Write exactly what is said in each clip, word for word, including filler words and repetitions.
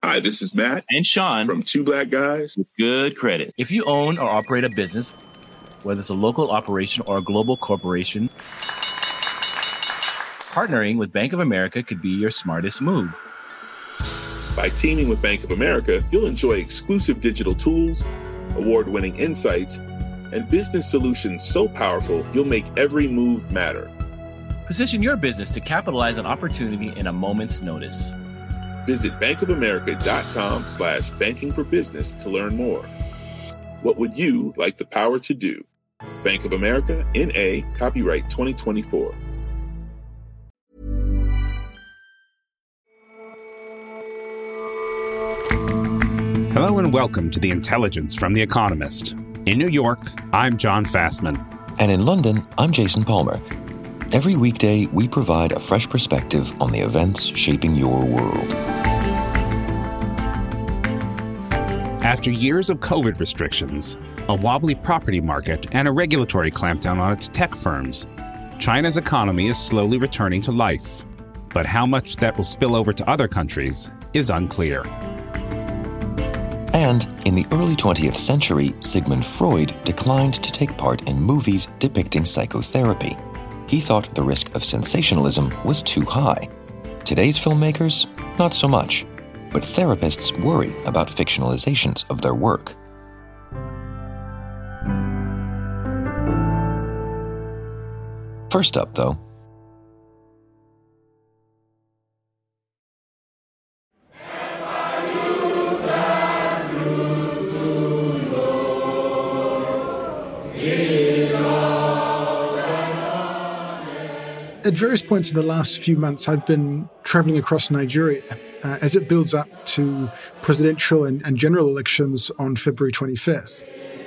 Hi, this is Matt and Sean from Two Black Guys with Good Credit. If you own or operate a business, whether it's a local operation or a global corporation, partnering with Bank of America could be your smartest move. By teaming with Bank of America, you'll enjoy exclusive digital tools, award-winning insights, and business solutions so powerful you'll make every move matter. Position your business to capitalize on opportunity in a moment's notice. Visit bankofamerica.com slash banking for business to learn more. What would you like the power to do? Bank of America, N A, copyright twenty twenty-four. Hello and welcome to The Intelligence from The Economist. In New York, I'm John Fastman. And in London, I'm Jason Palmer. Every weekday, we provide a fresh perspective on the events shaping your world. After years of COVID restrictions, a wobbly property market, and a regulatory clampdown on its tech firms, China's economy is slowly returning to life. But how much that will spill over to other countries is unclear. And in the early twentieth century, Sigmund Freud declined to take part in movies depicting psychotherapy. He thought the risk of sensationalism was too high. Today's filmmakers, not so much. But therapists worry about fictionalizations of their work. First up, though, at various points in the last few months, I've been traveling across Nigeria uh, as it builds up to presidential and, and general elections on February twenty-fifth.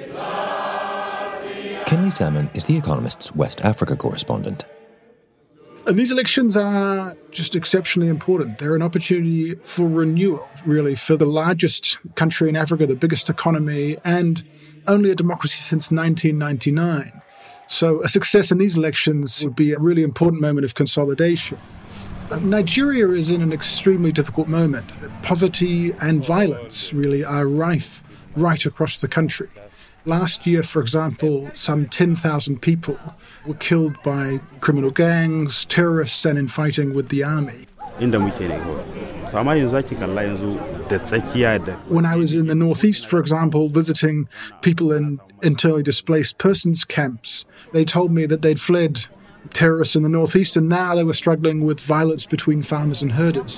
Kenley Salmon is The Economist's West Africa correspondent. And these elections are just exceptionally important. They're an opportunity for renewal, really, for the largest country in Africa, the biggest economy, and only a democracy since nineteen ninety-nine. So a success in these elections would be a really important moment of consolidation. Uh, Nigeria is in an extremely difficult moment. Poverty and violence really are rife right across the country. Last year, for example, some ten thousand people were killed by criminal gangs, terrorists, and in fighting with the army. When I was in the Northeast, for example, visiting people in internally displaced persons camps, they told me that they'd fled terrorists in the Northeast and now they were struggling with violence between farmers and herders.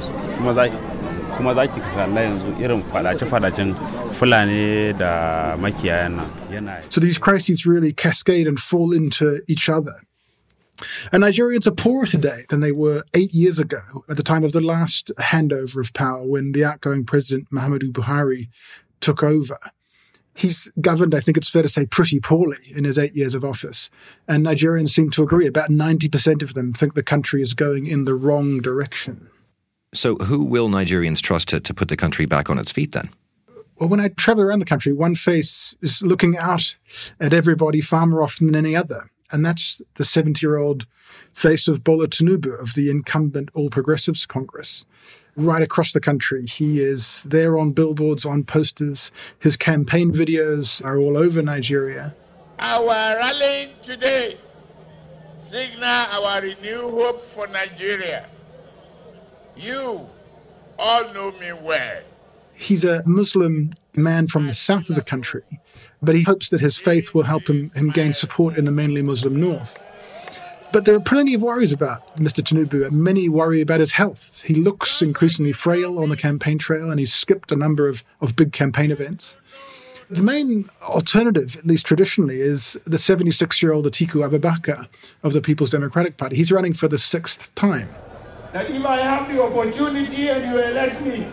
So these crises really cascade and fall into each other. And Nigerians are poorer today than they were eight years ago at the time of the last handover of power when the outgoing president, Muhammadu Buhari, took over. He's governed, I think it's fair to say, pretty poorly in his eight years of office. And Nigerians seem to agree. About ninety percent of them think the country is going in the wrong direction. So who will Nigerians trust to, to put the country back on its feet then? Well, when I travel around the country, one face is looking out at everybody far more often than any other. And that's the seventy-year-old face of Bola Tinubu of the incumbent All Progressives Congress. Right across the country, he is there on billboards, on posters. His campaign videos are all over Nigeria. Our rallying today signal our renewed hope for Nigeria. You all know me well. He's a Muslim man from the south of the country, but he hopes that his faith will help him, him gain support in the mainly Muslim north. But there are plenty of worries about Mister Tinubu. Many worry about his health. He looks increasingly frail on the campaign trail, and he's skipped a number of, of big campaign events. The main alternative, at least traditionally, is the seventy-six-year-old Atiku Abubakar of the People's Democratic Party. He's running for the sixth time. That if I have the opportunity and you elect me,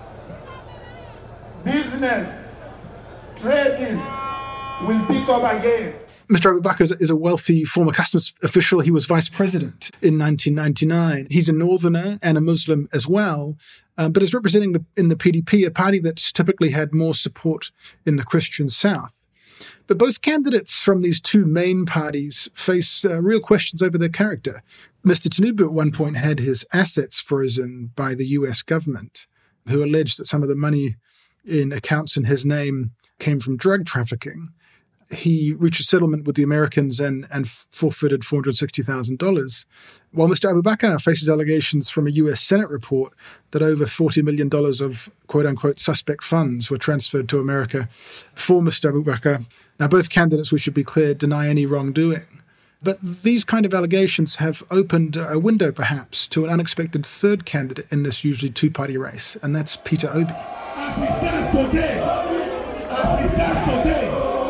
business, trading will pick up again. Mister Abubakar is a wealthy former customs official. He was vice president in nineteen ninety-nine. He's a northerner and a Muslim as well, uh, but is representing the, in the P D P, a party that's typically had more support in the Christian South. But both candidates from these two main parties face uh, real questions over their character. Mister Tinubu at one point had his assets frozen by the U S government. who alleged that some of the money in accounts in his name came from drug trafficking. He reached a settlement with the Americans and, and forfeited four hundred sixty thousand dollars, while Mister Abu Bakr faces allegations from a U S Senate report that over forty million dollars of quote-unquote suspect funds were transferred to America for Mister Abu Bakr. Now, both candidates, we should be clear, deny any wrongdoing. But these kind of allegations have opened a window, perhaps, to an unexpected third candidate in this usually two-party race, and that's Peter Obi. As it stands today, as it stands today,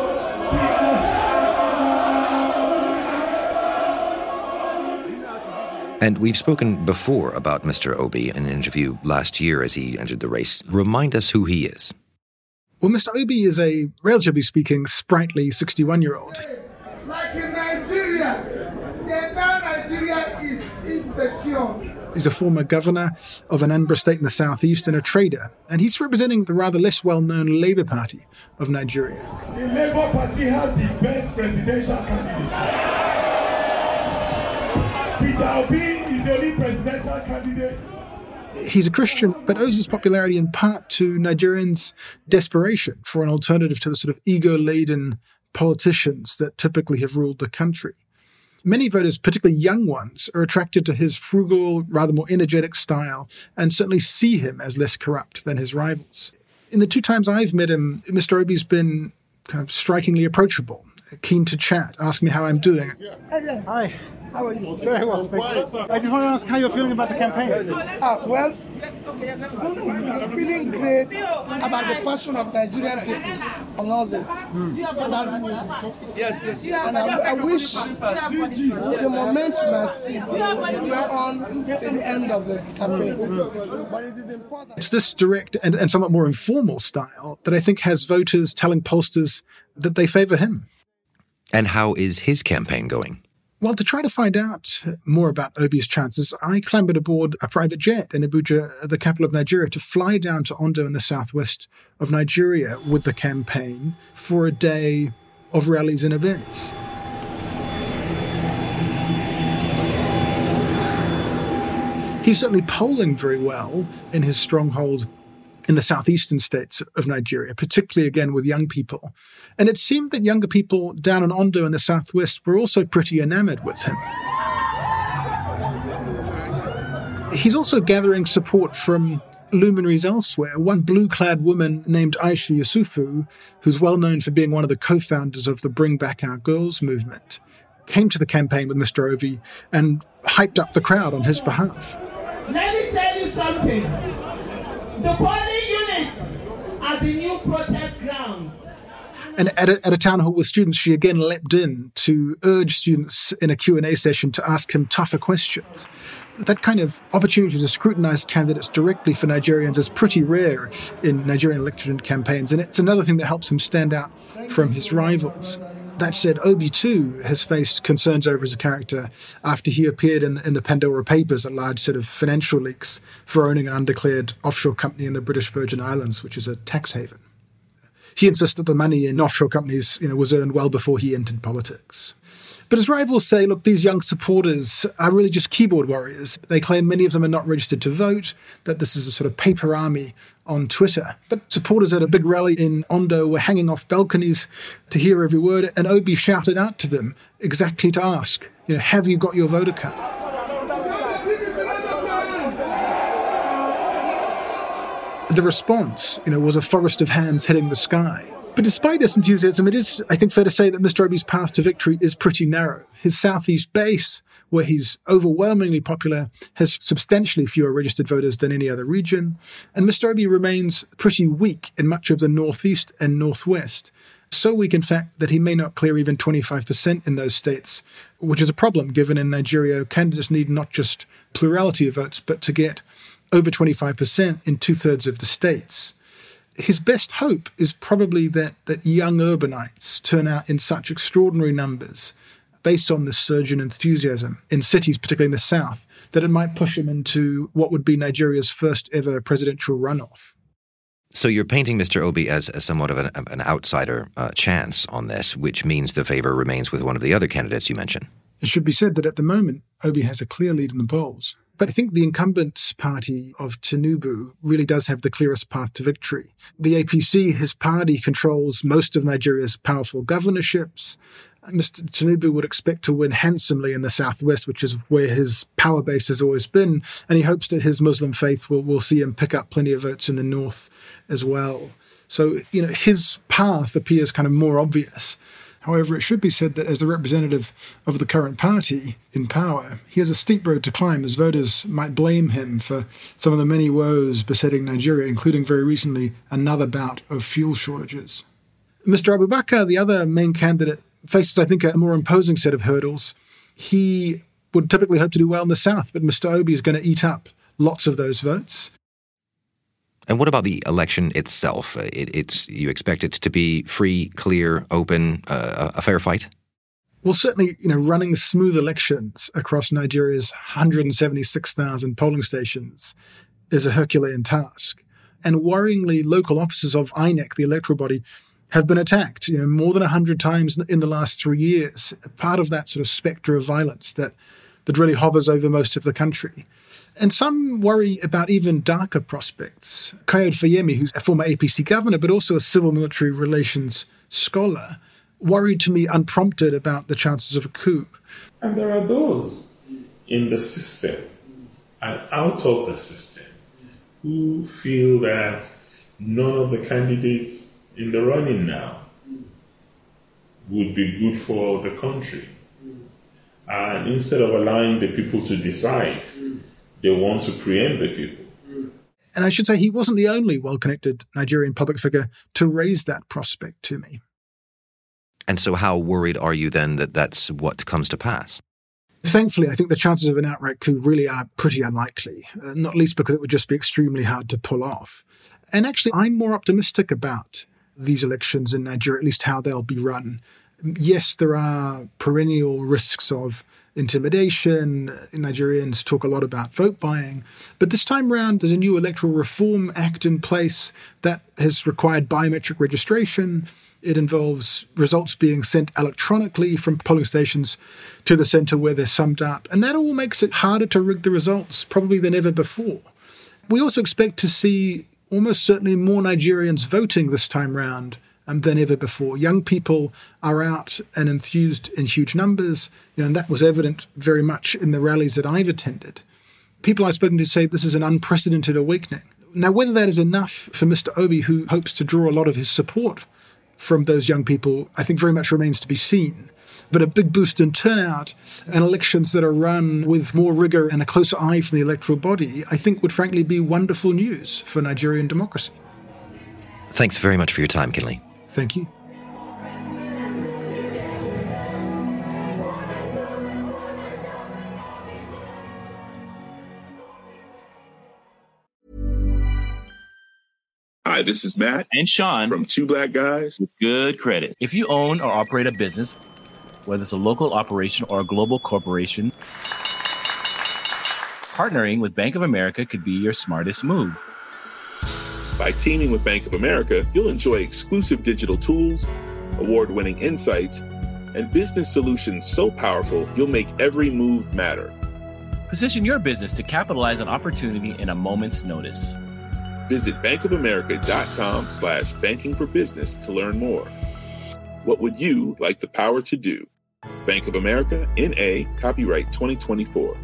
And we've spoken before about Mister Obi in an interview last year as he entered the race. Remind us who he is. Well, Mister Obi is a, relatively speaking, sprightly sixty-one-year-old. like in Nigeria, the entire Nigeria is insecure. He's a former governor of an Anambra state in the southeast and a trader, and he's representing the rather less well-known Labour Party of Nigeria. The Labour Party has the best presidential candidate. Peter Obi is the only presidential candidate. He's a Christian, but owes his popularity in part to Nigerians' desperation for an alternative to the sort of ego-laden politicians that typically have ruled the country. Many voters, particularly young ones, are attracted to his frugal, rather more energetic style and certainly see him as less corrupt than his rivals. In the two times I've met him, Mister Obi's been kind of strikingly approachable, keen to chat, ask me how I'm doing. Hi, how are you? Very well, thank you. I just want to ask how you're feeling about the campaign. Ah, well, I'm feeling great about the passion of Nigerian people on all this. Mm. Yes, yes. And I, I wish the momentum I see we're on to the end of the campaign. Mm. But it is important. It's this direct and, and somewhat more informal style that I think has voters telling pollsters that they favour him. And how is his campaign going? Well, to try to find out more about Obi's chances, I clambered aboard a private jet in Abuja, the capital of Nigeria, to fly down to Ondo in the southwest of Nigeria with the campaign for a day of rallies and events. He's certainly polling very well in his stronghold in the southeastern states of Nigeria, particularly, again, with young people. And it seemed that younger people down in Ondo in the southwest were also pretty enamored with him. He's also gathering support from luminaries elsewhere. One blue-clad woman named Aisha Yusufu, who's well known for being one of the co-founders of the Bring Back Our Girls movement, came to the campaign with Mister Obi and hyped up the crowd on his behalf. Let me tell you something. The polling units are the new protest grounds. And at a, at a town hall with students, she again leapt in to urge students in a Q and A session to ask him tougher questions. That kind of opportunity to scrutinise candidates directly for Nigerians is pretty rare in Nigerian election campaigns, and it's another thing that helps him stand out from his rivals. That said, Obi, too, has faced concerns over as a character after he appeared in the, in the Pandora Papers, a large set of financial leaks, for owning an undeclared offshore company in the British Virgin Islands, which is a tax haven. He insists that the money in offshore companies, you know, was earned well before he entered politics. But his rivals say, look, these young supporters are really just keyboard warriors. They claim many of them are not registered to vote, that this is a sort of paper army on Twitter. But supporters at a big rally in Ondo were hanging off balconies to hear every word, and Obi shouted out to them exactly to ask, you know, have you got your voter card? The response, you know, was a forest of hands hitting the sky. But despite this enthusiasm, it is, I think, fair to say that Mister Obi's path to victory is pretty narrow. His southeast base, where he's overwhelmingly popular, has substantially fewer registered voters than any other region, and Mister Obi remains pretty weak in much of the northeast and northwest. So weak, in fact, that he may not clear even twenty-five percent in those states, which is a problem, given in Nigeria, candidates need not just plurality of votes, but to get over twenty-five percent in two-thirds of the states. His best hope is probably that, that young urbanites turn out in such extraordinary numbers, based on this surge in enthusiasm in cities, particularly in the south, that it might push him into what would be Nigeria's first ever presidential runoff. So you're painting Mister Obi as, as somewhat of an, an outsider uh, chance on this, which means the favor remains with one of the other candidates you mentioned. It should be said that at the moment, Obi has a clear lead in the polls. But I think the incumbent party of Tinubu really does have the clearest path to victory. The A P C, his party, controls most of Nigeria's powerful governorships. Mister Tinubu would expect to win handsomely in the southwest, which is where his power base has always been, and he hopes that his Muslim faith will, will see him pick up plenty of votes in the north as well. So, you know, his path appears kind of more obvious. However, it should be said that as the representative of the current party in power, he has a steep road to climb, as voters might blame him for some of the many woes besetting Nigeria, including very recently another bout of fuel shortages. Mister Abubakar, the other main candidate, faces, I think, a more imposing set of hurdles. He would typically hope to do well in the south, but Mister Obi is going to eat up lots of those votes. And what about the election itself? It, it's you expect it to be free, clear, open, uh, a fair fight? Well, certainly, you know, running smooth elections across Nigeria's one hundred seventy-six thousand polling stations is a Herculean task. And worryingly, local offices of I N E C, the electoral body, have been attacked, you know, more than one hundred times in the last three years, part of that sort of spectre of violence that, that really hovers over most of the country. And some worry about even darker prospects. Kayode Fayemi, who's a former A P C governor, but also a civil-military relations scholar, worried to me unprompted about the chances of a coup. And there are those in the system and out of the system who feel that none of the candidates in the running now would be good for the country. And instead of allowing the people to decide, they want to preempt the people. And I should say he wasn't the only well-connected Nigerian public figure to raise that prospect to me. And so how worried are you then that that's what comes to pass? Thankfully, I think the chances of an outright coup really are pretty unlikely, uh, not least because it would just be extremely hard to pull off. And actually, I'm more optimistic about these elections in Nigeria, at least how they'll be run. Yes, there are perennial risks of intimidation. Nigerians talk a lot about vote buying. But this time round, there's a new Electoral Reform Act in place that has required biometric registration. It involves results being sent electronically from polling stations to the centre where they're summed up. And that all makes it harder to rig the results, probably than ever before. We also expect to see almost certainly more Nigerians voting this time round um, than ever before. Young people are out and enthused in huge numbers, you know, and that was evident very much in the rallies that I've attended. People I've spoken to say this is an unprecedented awakening. Now, whether that is enough for Mister Obi, who hopes to draw a lot of his support from those young people, I think very much remains to be seen. But a big boost in turnout and elections that are run with more rigour and a closer eye from the electoral body, I think would frankly be wonderful news for Nigerian democracy. Thanks very much for your time, Kinley. Thank you. Hi, this is Matt and Sean from Two Black Guys with Good Credit. If you own or operate a business, whether it's a local operation or a global corporation, partnering with Bank of America could be your smartest move. By teaming with Bank of America, you'll enjoy exclusive digital tools, award-winning insights, and business solutions so powerful you'll make every move matter. Position your business to capitalize on opportunity in a moment's notice. Visit bankofamerica.com slash banking for business to learn more. What would you like the power to do? Bank of America, N A, copyright twenty twenty-four.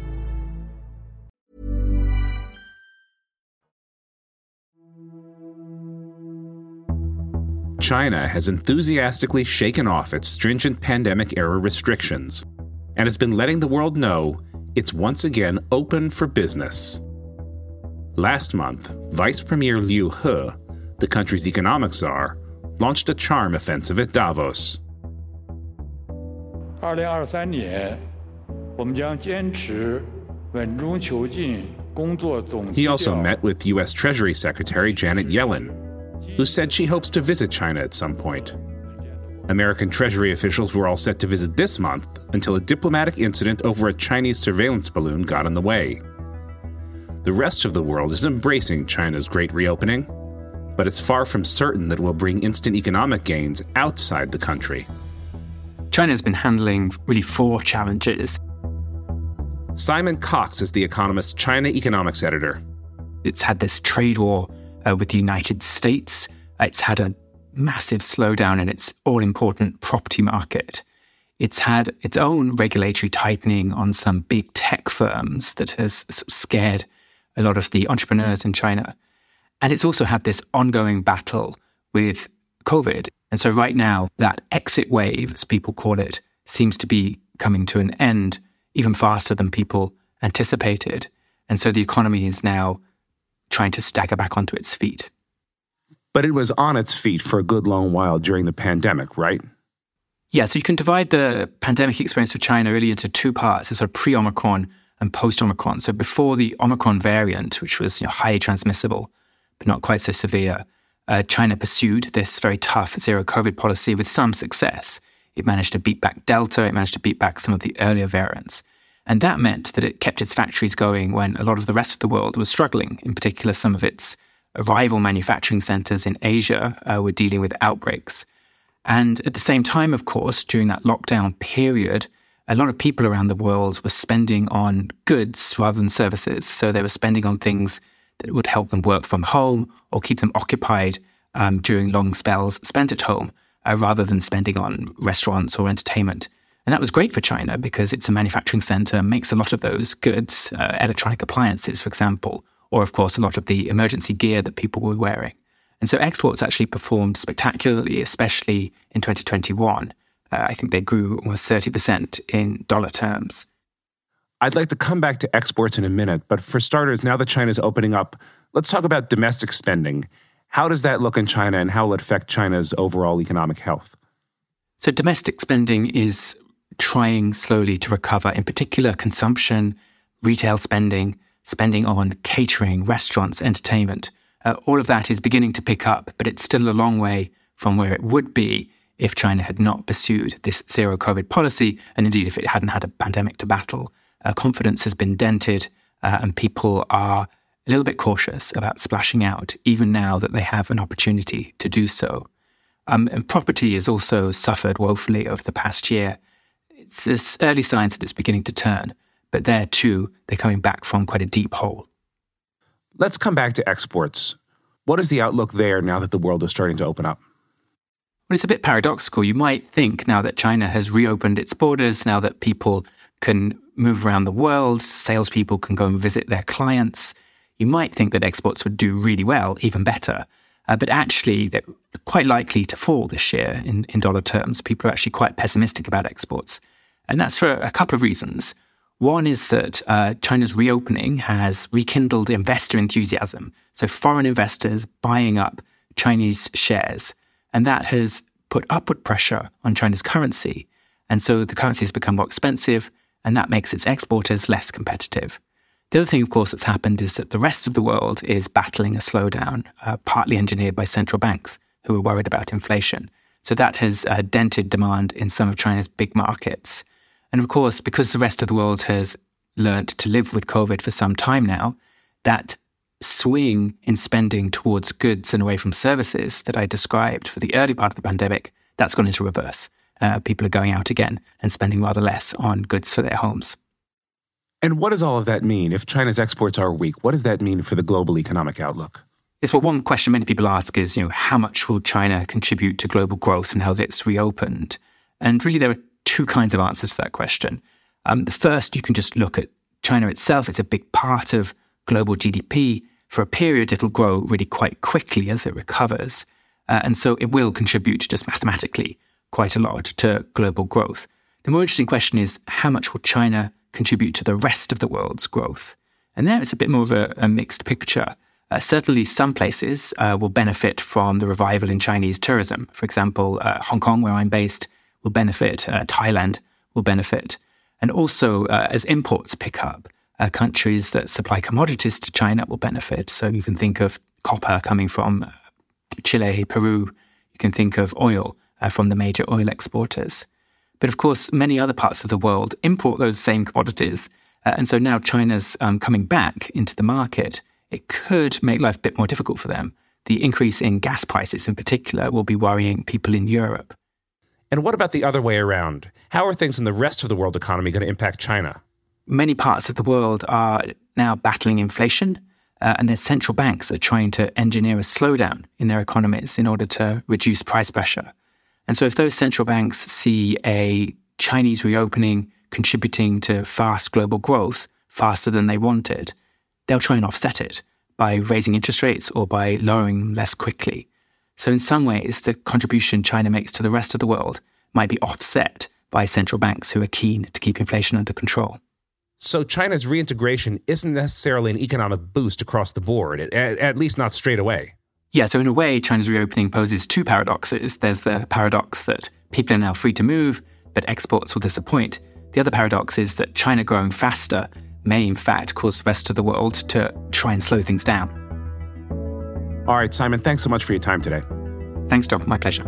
China has enthusiastically shaken off its stringent pandemic-era restrictions and has been letting the world know it's once again open for business. Last month, Vice Premier Liu He, the country's economic czar, launched a charm offensive at Davos. twenty twenty-three年我们将坚持稳中求进工作总基调 He also met with U S Treasury Secretary Janet Yellen, who said she hopes to visit China at some point. American Treasury officials were all set to visit this month until a diplomatic incident over a Chinese surveillance balloon got in the way. The rest of the world is embracing China's great reopening, but it's far from certain that it will bring instant economic gains outside the country. China's been handling really four challenges. Simon Cox is The Economist's China economics editor. It's had this trade war uh, with the United States. It's had a massive slowdown in its all-important property market. It's had its own regulatory tightening on some big tech firms that has scared a lot of the entrepreneurs in China. And it's also had this ongoing battle with COVID. And so right now, that exit wave, as people call it, seems to be coming to an end even faster than people anticipated. And so the economy is now trying to stagger back onto its feet. But it was on its feet for a good long while during the pandemic, right? Yeah, so you can divide the pandemic experience of China really into two parts, sort of pre-Omicron and post-Omicron. So before the Omicron variant, which was you know, highly transmissible, but not quite so severe, uh, China pursued this very tough zero-COVID policy with some success. It managed to beat back Delta, it managed to beat back some of the earlier variants. And that meant that it kept its factories going when a lot of the rest of the world was struggling. In particular, some of its rival manufacturing centers in Asia uh, were dealing with outbreaks. And at the same time, of course, during that lockdown period, a lot of people around the world were spending on goods rather than services. So they were spending on things that would help them work from home or keep them occupied um, during long spells spent at home, uh, rather than spending on restaurants or entertainment. And that was great for China because it's a manufacturing center, makes a lot of those goods, uh, electronic appliances, for example, or, of course, a lot of the emergency gear that people were wearing. And so exports actually performed spectacularly, especially in twenty twenty-one. Uh, I think they grew almost thirty percent in dollar terms. I'd like to come back to exports in a minute, but for starters, now that China's opening up, let's talk about domestic spending. How does that look in China, and how will it affect China's overall economic health? So domestic spending is trying slowly to recover, in particular consumption, retail spending, spending on catering, restaurants, entertainment. Uh, all of that is beginning to pick up, but it's still a long way from where it would be if China had not pursued this zero-COVID policy, and indeed if it hadn't had a pandemic to battle. Uh, confidence has been dented, uh, and people are a little bit cautious about splashing out, even now that they have an opportunity to do so. Um, and property has also suffered woefully over the past year. It's this early signs that it's beginning to turn, but there too, they're coming back from quite a deep hole. Let's come back to exports. What is the outlook there now that the world is starting to open up? Well, it's a bit paradoxical. You might think now that China has reopened its borders, now that people can move around the world, salespeople can go and visit their clients, you might think that exports would do really well, even better. Uh, but actually, they're quite likely to fall this year in, in dollar terms. People are actually quite pessimistic about exports. And that's for a couple of reasons. One is that uh, China's reopening has rekindled investor enthusiasm. So foreign investors buying up Chinese shares. And that has put upward pressure on China's currency. And so the currency has become more expensive, and that makes its exporters less competitive. The other thing, of course, that's happened is that the rest of the world is battling a slowdown, uh, partly engineered by central banks who are worried about inflation. So that has uh, dented demand in some of China's big markets. And of course, because the rest of the world has learnt to live with COVID for some time now, that swing in spending towards goods and away from services that I described for the early part of the pandemic, that's gone into reverse. Uh, people are going out again and spending rather less on goods for their homes. And what does all of that mean? If China's exports are weak, what does that mean for the global economic outlook? Yes, well, one question many people ask is, you know, how much will China contribute to global growth now that it's reopened? And really, there are two kinds of answers to that question. Um, the first, you can just look at China itself. It's a big part of global G D P. For a period, it'll grow really quite quickly as it recovers. Uh, and so it will contribute just mathematically quite a lot to global growth. The more interesting question is, how much will China contribute to the rest of the world's growth? And there it's a bit more of a, a mixed picture. Uh, certainly some places uh, will benefit from the revival in Chinese tourism. For example, uh, Hong Kong, where I'm based, will benefit. Uh, Thailand will benefit. And also, uh, as imports pick up, uh, countries that supply commodities to China will benefit. So you can think of copper coming from uh, Chile, Peru. You can think of oil uh, from the major oil exporters. But of course, many other parts of the world import those same commodities. Uh, and so now China's um, coming back into the market. It could make life a bit more difficult for them. The increase in gas prices in particular will be worrying people in Europe. And what about the other way around? How are things in the rest of the world economy going to impact China? many parts of the world are now battling inflation, uh, and their central banks are trying to engineer a slowdown in their economies in order to reduce price pressure. And so if those central banks see a Chinese reopening contributing to fast global growth faster than they wanted, they'll try and offset it by raising interest rates or by lowering them less quickly. So in some ways, the contribution China makes to the rest of the world might be offset by central banks who are keen to keep inflation under control. So China's reintegration isn't necessarily an economic boost across the board, at, at least not straight away. Yeah, so in a way, China's reopening poses two paradoxes. There's the paradox that people are now free to move, but exports will disappoint. The other paradox is that China growing faster may in fact cause the rest of the world to try and slow things down. All right, Simon, thanks so much for your time today. Thanks, Tom. My pleasure.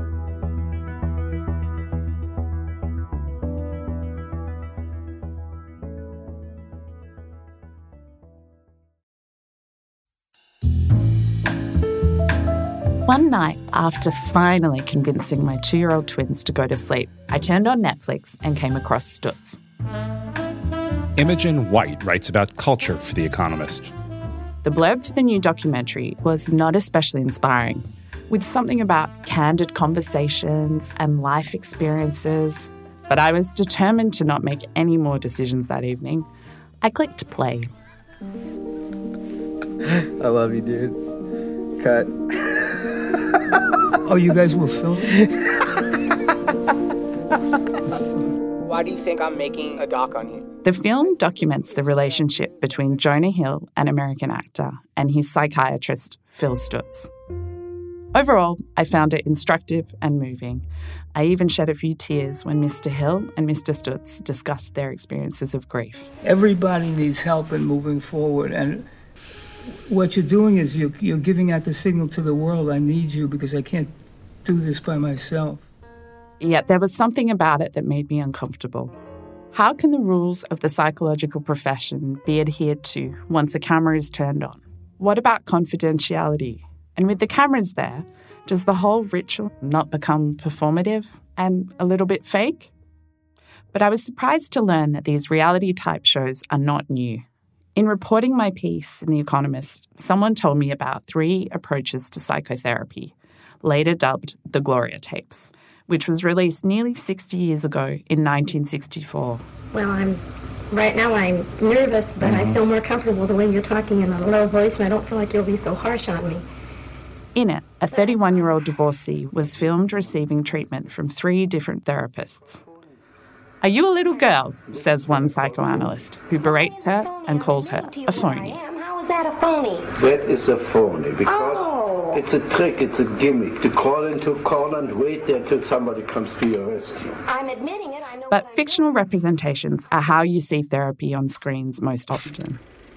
One night, after finally convincing my two-year-old twins to go to sleep, I turned on Netflix and came across Stutz. Imogen White writes about culture for The Economist. The blurb for the new documentary was not especially inspiring, with something about candid conversations and life experiences. But I was determined to not make any more decisions that evening. I clicked play. I love you, dude. Cut. Oh, you guys will film? Why do you think I'm making a doc on you? The film documents the relationship between Jonah Hill, an American actor, and his psychiatrist, Phil Stutz. Overall, I found it instructive and moving. I even shed a few tears when Mister Hill and Mister Stutz discussed their experiences of grief. Everybody needs help in moving forward, and what you're doing is you're, you're giving out the signal to the world, I need you because I can't do this by myself. Yet there was something about it that made me uncomfortable. How can the rules of the psychological profession be adhered to once a camera is turned on? What about confidentiality? And with the cameras there, does the whole ritual not become performative and a little bit fake? But I was surprised to learn that these reality-type shows are not new. In reporting my piece in The Economist, someone told me about three approaches to psychotherapy, later dubbed the Gloria tapes, which was released nearly sixty years ago in nineteen sixty-four. Well, I'm right now I'm nervous, but mm-hmm. I feel more comfortable the way you're talking in a low voice, and I don't feel like you'll be so harsh on me. In it, a thirty-one-year-old divorcee was filmed receiving treatment from three different therapists. "Are you a little girl?" says one psychoanalyst, who berates her and calls her a phony. How is that a phony? That is a phony, because oh. it's a trick, it's a gimmick, to crawl into a corner and wait there till somebody comes to your rescue. I'm admitting it, I know. But fictional representations are how you see therapy on screens most often.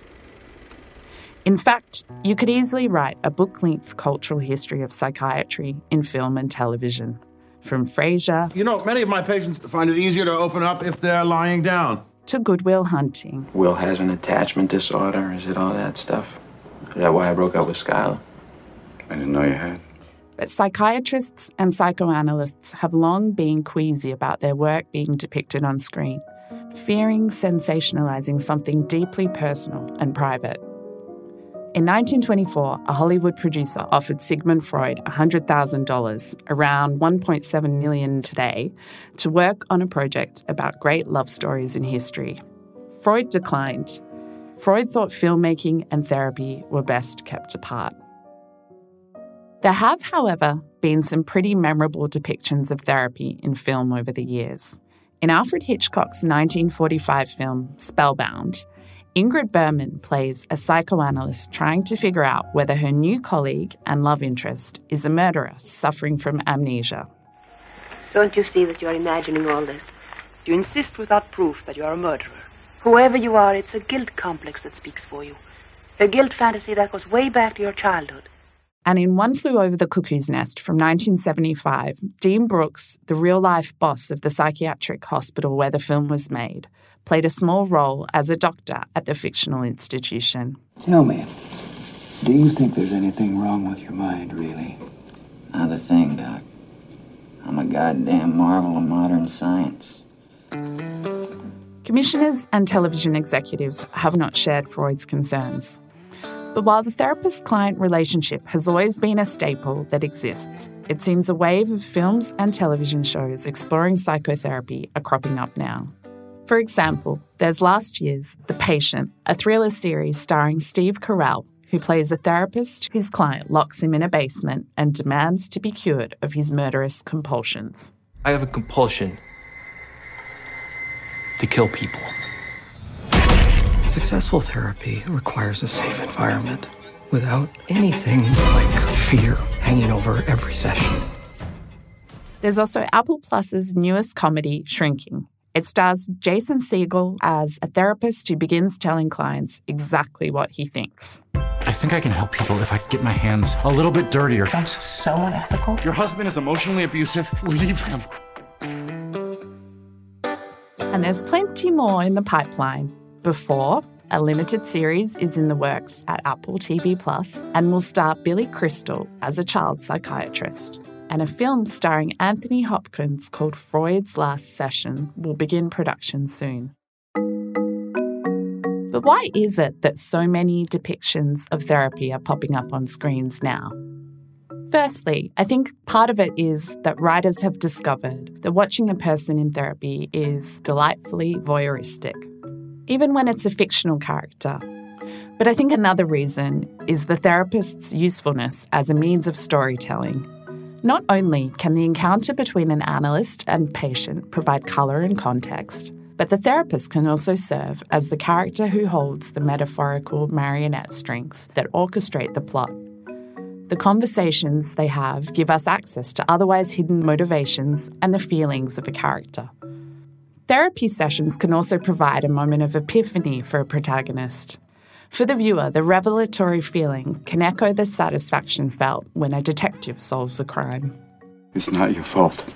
In fact, you could easily write a book-length cultural history of psychiatry in film and television. From Frasier... You know, many of my patients find it easier to open up if they're lying down. ...to Good Will Hunting. Will has an attachment disorder. Is it all that stuff? Is that why I broke up with Skylar? I didn't know you had. But psychiatrists and psychoanalysts have long been queasy about their work being depicted on screen, fearing sensationalizing something deeply personal and private. In nineteen twenty-four, a Hollywood producer offered Sigmund Freud one hundred thousand dollars, around one point seven million dollars today, to work on a project about great love stories in history. Freud declined. Freud thought filmmaking and therapy were best kept apart. There have, however, been some pretty memorable depictions of therapy in film over the years. In Alfred Hitchcock's nineteen forty-five film Spellbound, Ingrid Bergman plays a psychoanalyst trying to figure out whether her new colleague and love interest is a murderer suffering from amnesia. Don't you see that you're imagining all this? You insist without proof that you are a murderer. Whoever you are, it's a guilt complex that speaks for you. A guilt fantasy that goes way back to your childhood. And in One Flew Over the Cuckoo's Nest from nineteen seventy-five, Dean Brooks, the real-life boss of the psychiatric hospital where the film was made, played a small role as a doctor at the fictional institution. Tell me, do you think there's anything wrong with your mind, really? Not a thing, Doc. I'm a goddamn marvel of modern science. Commissioners and television executives have not shared Freud's concerns. But while the therapist-client relationship has always been a staple that exists, it seems a wave of films and television shows exploring psychotherapy are cropping up now. For example, there's last year's The Patient, a thriller series starring Steve Carell, who plays a therapist whose client locks him in a basement and demands to be cured of his murderous compulsions. I have a compulsion to kill people. Successful therapy requires a safe environment without anything like fear hanging over every session. There's also Apple Plus's newest comedy, Shrinking. It stars Jason Segel as a therapist who begins telling clients exactly what he thinks. I think I can help people if I get my hands a little bit dirtier. Sounds so unethical. Your husband is emotionally abusive. Leave him. And there's plenty more in the pipeline. Before, a limited series is in the works at Apple T V Plus and will star Billy Crystal as a child psychiatrist. And a film starring Anthony Hopkins called Freud's Last Session will begin production soon. But why is it that so many depictions of therapy are popping up on screens now? Firstly, I think part of it is that writers have discovered that watching a person in therapy is delightfully voyeuristic, even when it's a fictional character. But I think another reason is the therapist's usefulness as a means of storytelling. Not only can the encounter between an analyst and patient provide colour and context, but the therapist can also serve as the character who holds the metaphorical marionette strings that orchestrate the plot. The conversations they have give us access to otherwise hidden motivations and the feelings of a character. Therapy sessions can also provide a moment of epiphany for a protagonist. For the viewer, the revelatory feeling can echo the satisfaction felt when a detective solves a crime. It's not your fault.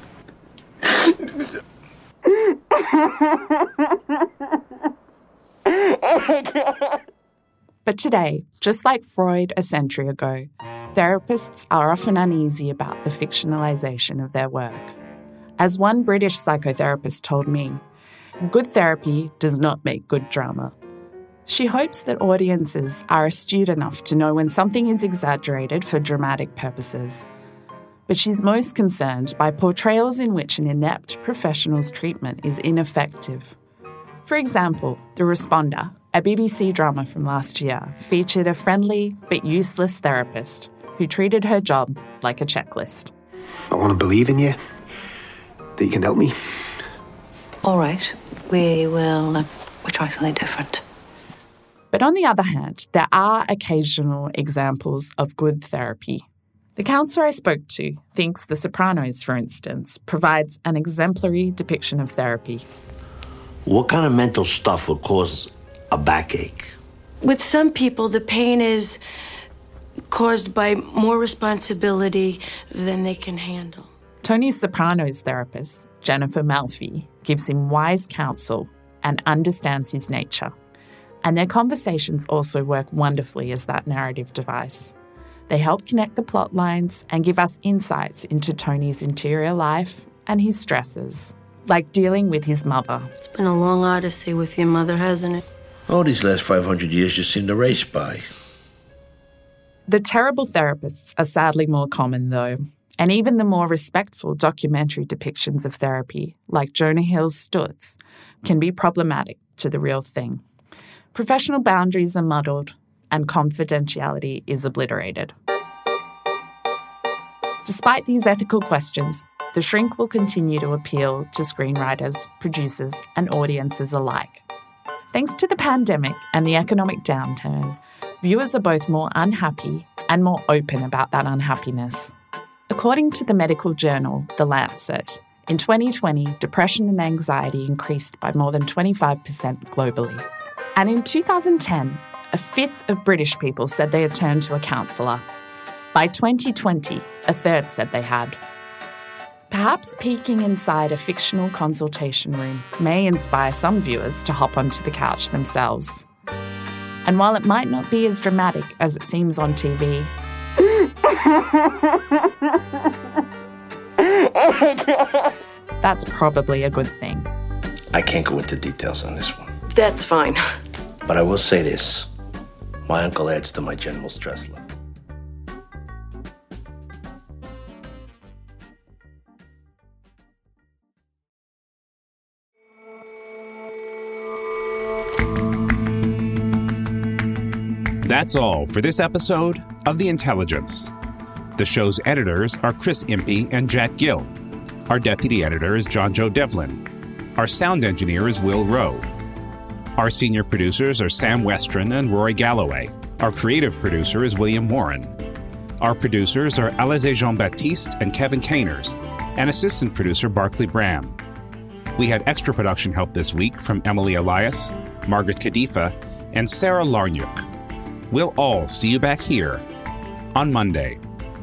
But today, just like Freud a century ago, therapists are often uneasy about the fictionalization of their work. As one British psychotherapist told me, good therapy does not make good drama. She hopes that audiences are astute enough to know when something is exaggerated for dramatic purposes. But she's most concerned by portrayals in which an inept professional's treatment is ineffective. For example, The Responder, a B B C drama from last year, featured a friendly but useless therapist who treated her job like a checklist. I want to believe in you, that you can help me. All right, we will uh, we'll try something different. But on the other hand, there are occasional examples of good therapy. The counsellor I spoke to thinks The Sopranos, for instance, provides an exemplary depiction of therapy. What kind of mental stuff would cause a backache? With some people, the pain is caused by more responsibility than they can handle. Tony Soprano's therapist, Jennifer Malfi, gives him wise counsel and understands his nature. And their conversations also work wonderfully as that narrative device. They help connect the plot lines and give us insights into Tony's interior life and his stresses, like dealing with his mother. It's been a long odyssey with your mother, hasn't it? Oh, these last five hundred years just seem to race by. The terrible therapists are sadly more common, though, and even the more respectful documentary depictions of therapy, like Jonah Hill's Stutz, can be problematic to the real thing. Professional boundaries are muddled, and confidentiality is obliterated. Despite these ethical questions, The Shrink will continue to appeal to screenwriters, producers, and audiences alike. Thanks to the pandemic and the economic downturn, viewers are both more unhappy and more open about that unhappiness. According to the medical journal The Lancet, in twenty twenty, depression and anxiety increased by more than twenty-five percent globally. And in two thousand ten, a fifth of British people said they had turned to a counsellor. By twenty twenty, a third said they had. Perhaps peeking inside a fictional consultation room may inspire some viewers to hop onto the couch themselves. And while it might not be as dramatic as it seems on T V, that's probably a good thing. I can't go into details on this one. That's fine. But I will say this. My uncle adds to my general stress level. That's all for this episode of The Intelligence. The show's editors are Chris Impey and Jack Gill. Our deputy editor is John Joe Devlin. Our sound engineer is Will Rowe. Our senior producers are Sam Westron and Rory Galloway. Our creative producer is William Warren. Our producers are Alize Jean-Baptiste and Kevin Caners, and assistant producer Barclay Bram. We had extra production help this week from Emily Elias, Margaret Kadifa, and Sarah Larniuk. We'll all see you back here on Monday.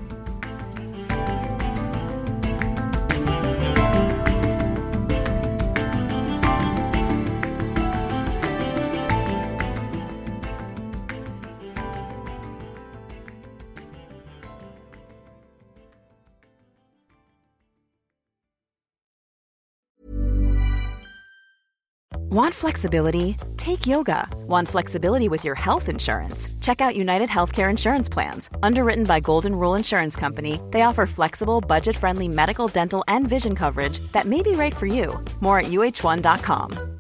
Want flexibility? Take yoga. Want flexibility with your health insurance? Check out United Healthcare Insurance Plans. Underwritten by Golden Rule Insurance Company, they offer flexible, budget-friendly medical, dental, and vision coverage that may be right for you. More at U H one dot com.